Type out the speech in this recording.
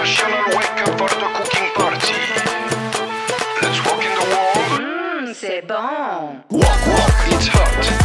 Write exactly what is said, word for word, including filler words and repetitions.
International Wake Up for the Cooking Party. Let's walk in the world. Mmh, c'est bon. Walk, walk, it's hot.